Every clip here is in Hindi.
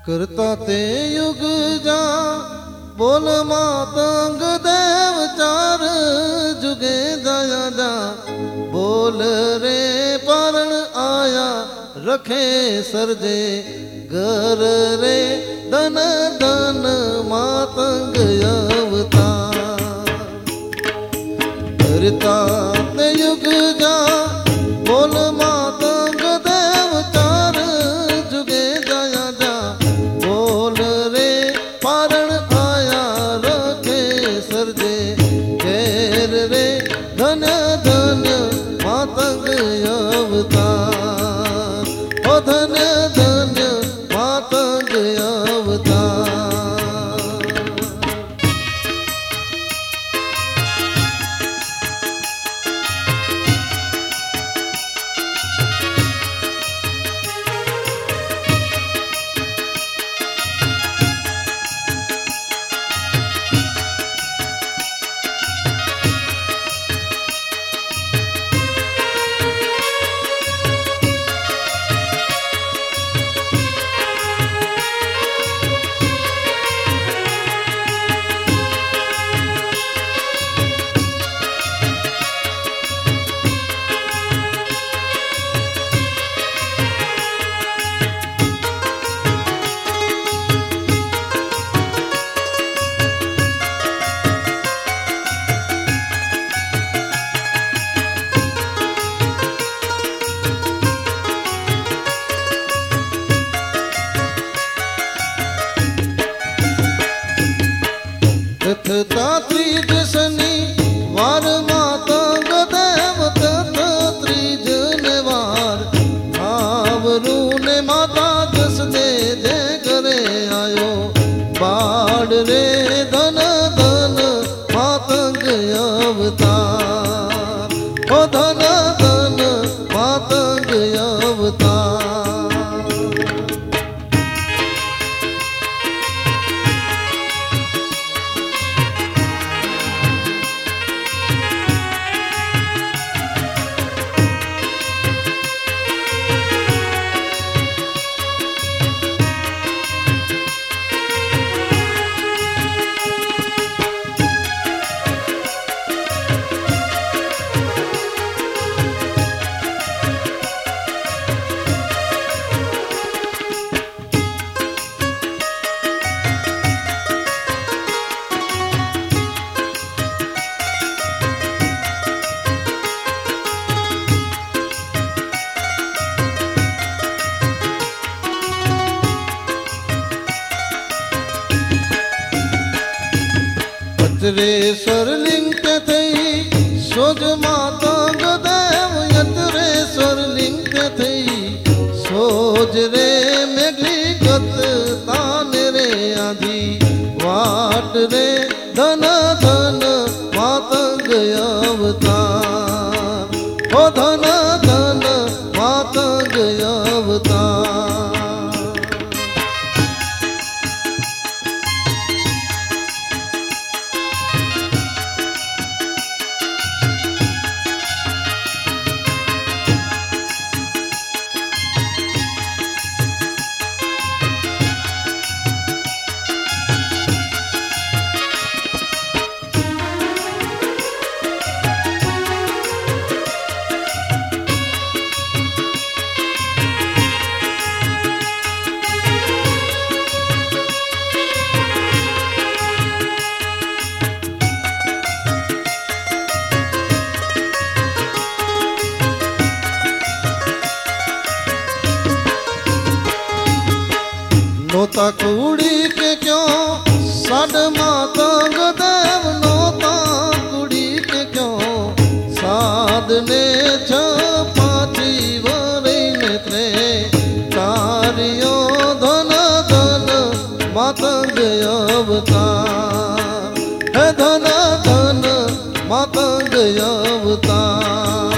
करता ते युग जा बोल मातंग देव चार जुगे जाया जा बोल रे पारण आया रखे सरजे घर रे धन धन मातंग अवतार करता ते युग जा बोल मातंग देव चार जुगे जाया जा बोल रे पारण आया रखे सरजे घेर रे धन धन मातंग अवतार ओ धन धन मातंग अवतार। तथा त्रीज शनि वार मातंग देव तथा त्रीज ने वार आवरू ने माता जस दे जे करे आयो बाढ़ रे धन धन मातंग अवतार ओ धन धन मातंग अवतार। यत्रेश्वर लिंग थई सोज मातंग देव यत्रेश्वर लिंग थई सोज रे मेघली गत तान रे आधी वाट रे धन धन मातंग अवतार ओ धन धन मातंग अवतार। नोता कुड़ी के क्यों साड मातंग देव नोता कुड़ी के क्यों साध ने छपाची वरी नेत्रे कारियो धन धन मातंग अवतार है धन धन मातंग अवतार।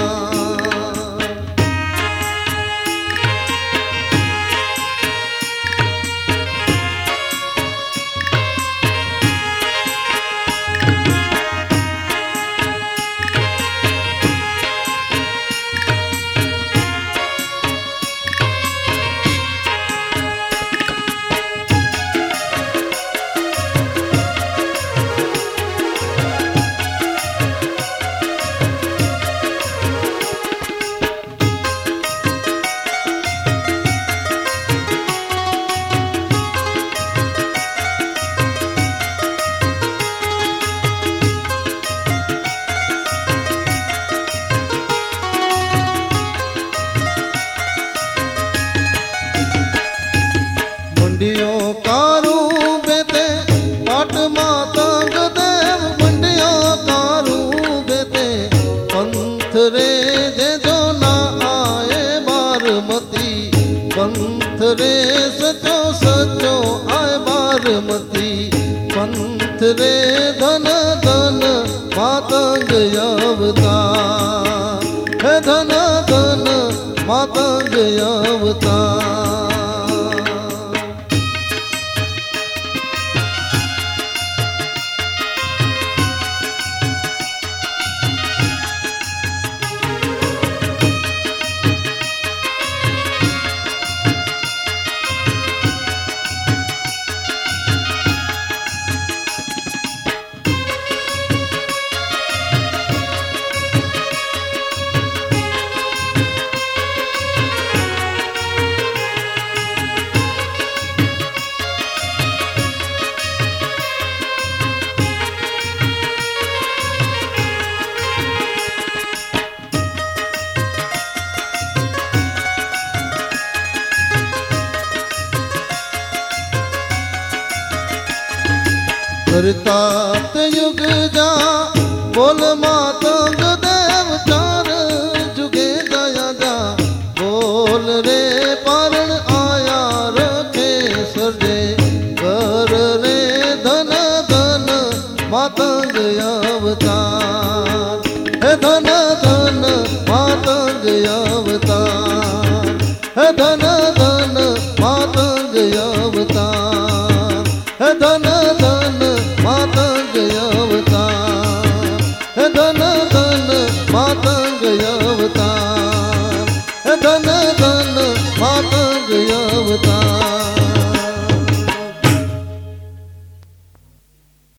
रे जे जो ना आए बारमती, पंथ रे सचो सचो आए बारमती, पंथ रे धन धन मातंग अवतार, हे धन धन मातंग अवतार। करतात युग जा बोल मातंग देव चार जुगे दया जा बोल रे पारण आया रखे सर्जे कर रे धन धन मातंग अवतार, हे धन धन मातंग अवतार, हे धन धन मातंग अवतार, हे धन धन मातंग अवतार, हे धन धन मातंग अवतार, हे धन धन मातंग अवतार।